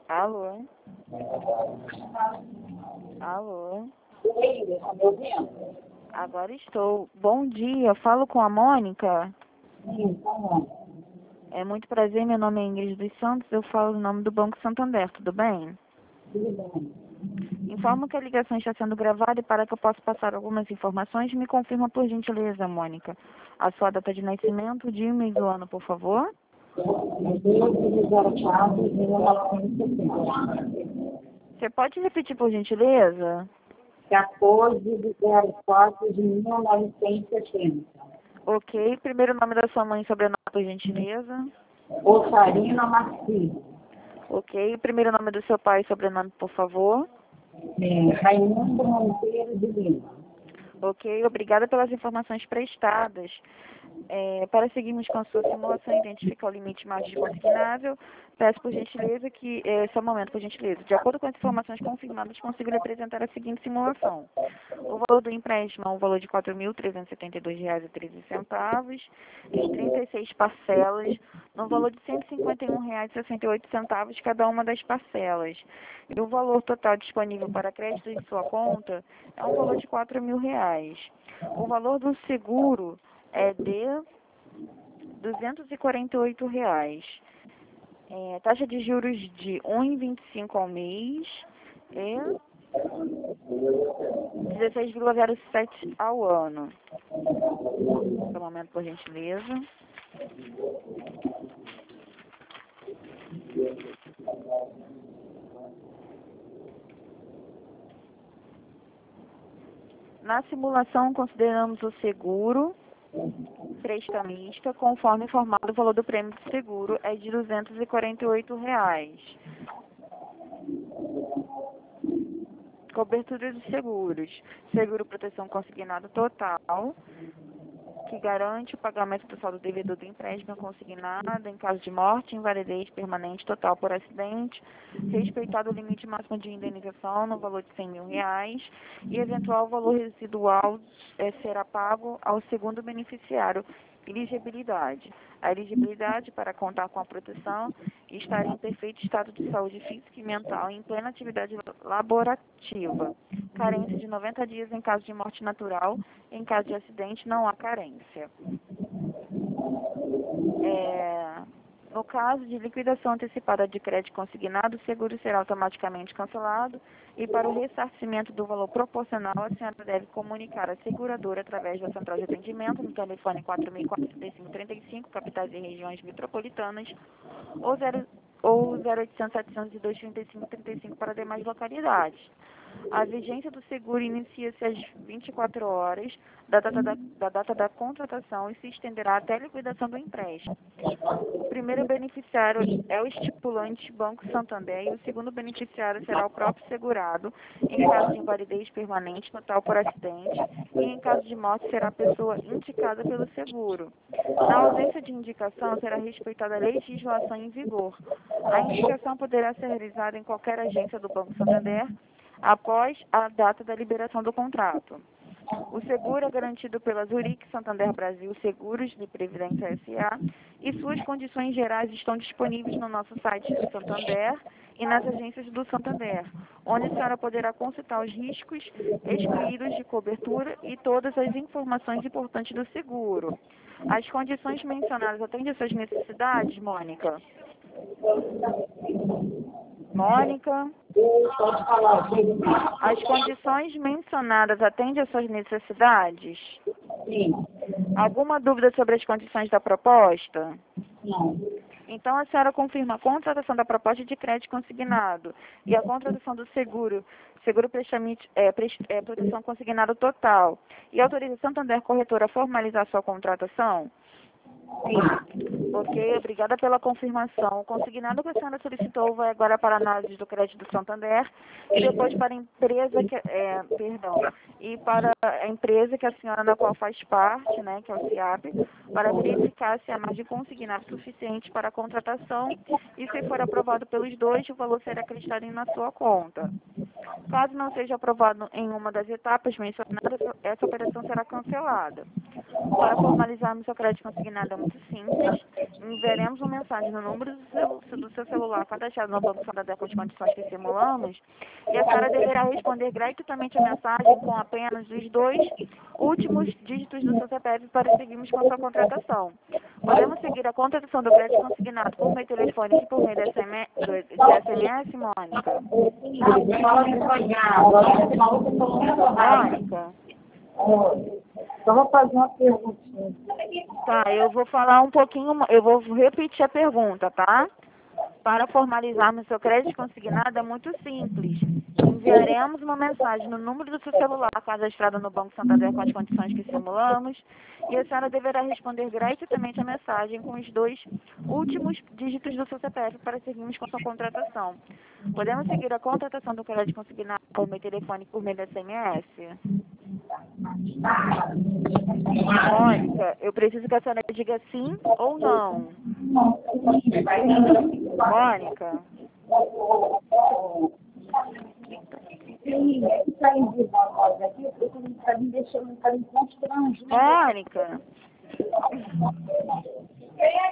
Alô? Alô? Oi, está me ouvindo? Agora estou. Bom dia, falo com a Mônica. Sim, tá bom. É muito prazer, meu nome é Ingrid dos Santos, eu falo em nome do Banco Santander, tudo bem? Tudo bem. Informo que a ligação está sendo gravada e para que eu possa passar algumas informações, me confirma por gentileza, Mônica. A sua data de nascimento, dia, mês e ano, por favor. 1204 de 1970. Você pode repetir por gentileza? 1404 de 1970. Ok. Primeiro nome da sua mãe e sobrenome, por gentileza. Ossarina Martins. Ok. Primeiro nome do seu pai e sobrenome, por favor. Raimundo Monteiro de Lima. Ok, obrigada pelas informações prestadas. Para seguirmos com a sua simulação, identificar o limite máximo consignável, peço por gentileza que, só um momento, por gentileza. De acordo com as informações confirmadas, consigo lhe apresentar a seguinte simulação. O valor do empréstimo é um valor de R$ 4.372,13, em 36 parcelas, no valor de R$ 151,68 cada uma das parcelas. E o valor total disponível para crédito em sua conta é um valor de R$ 4.000. O valor do seguro é de R$ 248. Taxa de juros de 1,25 ao mês e 16,07 ao ano. Um momento, por gentileza. Na simulação, consideramos o seguro prestamista, conforme informado, o valor do prêmio de seguro é de R$ 248. Cobertura dos seguros. Seguro proteção consignado total, que garante o pagamento do saldo devedor do empréstimo consignado em caso de morte, invalidez permanente total por acidente, respeitado o limite máximo de indenização no valor de R$ 100.000 e eventual valor residual será pago ao segundo beneficiário. Elegibilidade. A elegibilidade para contar com a proteção e estar em perfeito estado de saúde física e mental em plena atividade laborativa. Carência de 90 dias em caso de morte natural. Em caso de acidente, não há carência. No caso de liquidação antecipada de crédito consignado, o seguro será automaticamente cancelado e para o ressarcimento do valor proporcional, a senhora deve comunicar a seguradora através da central de atendimento no telefone 4035-35, capitais e regiões metropolitanas, ou 0800 702 3535 para demais localidades. A vigência do seguro inicia-se às 24 horas da data da contratação e se estenderá até a liquidação do empréstimo. O primeiro beneficiário é o estipulante Banco Santander e o segundo beneficiário será o próprio segurado, em caso de invalidez permanente total por acidente, e em caso de morte será a pessoa indicada pelo seguro. Na ausência de indicação, será respeitada a legislação em vigor. A indicação poderá ser realizada em qualquer agência do Banco Santander após a data da liberação do contrato. O seguro é garantido pela Zurich Santander Brasil Seguros de Previdência S.A. e suas condições gerais estão disponíveis no nosso site do Santander e nas agências do Santander, onde a senhora poderá consultar os riscos excluídos de cobertura e todas as informações importantes do seguro. As condições mencionadas atendem às suas necessidades, Mônica? Mônica? Pode falar. As condições mencionadas atendem às suas necessidades? Sim. Alguma dúvida sobre as condições da proposta? Não. Então, a senhora confirma a contratação da proposta de crédito consignado e a contratação do seguro proteção consignado total e autoriza Santander Corretora a formalizar sua contratação? Sim. Ok, obrigada pela confirmação. O consignado que a senhora solicitou vai agora para a análise do crédito do Santander e depois para a empresa e para a empresa que a senhora na qual faz parte, né, que é o CIAP, para verificar se há margem consignada suficiente para a contratação e se for aprovado pelos dois, o valor será acreditado na sua conta. Caso não seja aprovado em uma das etapas mencionadas, essa operação será cancelada. Para formalizarmos seu crédito consignado é muito simples. Enviaremos uma mensagem no número do seu celular cadastrado no Banco Santander com as condições que simulamos e a senhora deverá responder gratuitamente a mensagem com apenas os 2 últimos dígitos do seu CPF para seguirmos com a sua contratação. Podemos seguir a contratação do crédito consignado por meio telefônico e por meio de SMS, Mônica? Fala devagar, agora no final você falou muito rápido. Mônica? Só vou fazer uma perguntinha. Tá, eu vou falar um pouquinho, eu vou repetir a pergunta, tá? Para formalizarmos seu crédito consignado é muito simples. Enviaremos uma mensagem no número do seu celular cadastrado no Banco Santander com as condições que simulamos e a senhora deverá responder gratuitamente a mensagem com os 2 últimos dígitos do seu CPF para seguirmos com sua contratação. Podemos seguir a contratação do crédito consignado por meio telefônico por meio da SMS? Mônica, eu preciso que a senhora diga sim ou não. Mônica? Sim, está em vivo a voz aqui, porque não está me deixando, está me constrangendo. Mônica?